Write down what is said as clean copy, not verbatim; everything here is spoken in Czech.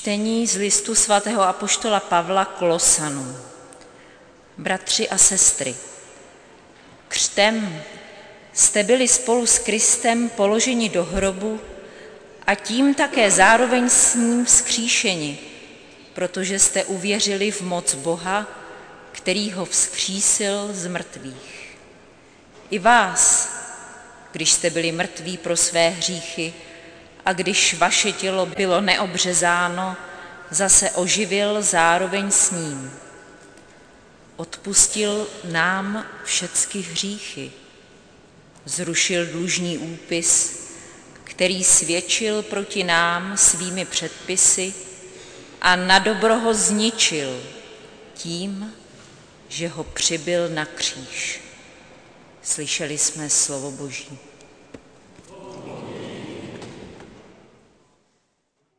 Čtení z listu svatého apoštola Pavla Kolosanům. Bratři a sestry, křtem jste byli spolu s Kristem položeni do hrobu a tím také zároveň s ním vzkříšeni, protože jste uvěřili v moc Boha, který ho vzkřísil z mrtvých. I vás, když jste byli mrtví pro své hříchy a když vaše tělo bylo neobřezáno, zase oživil zároveň s ním. Odpustil nám všecky hříchy, zrušil dlužný úpis, který svědčil proti nám svými předpisy a nadobro ho zničil tím, že ho přibyl na kříž. Slyšeli jsme slovo Boží.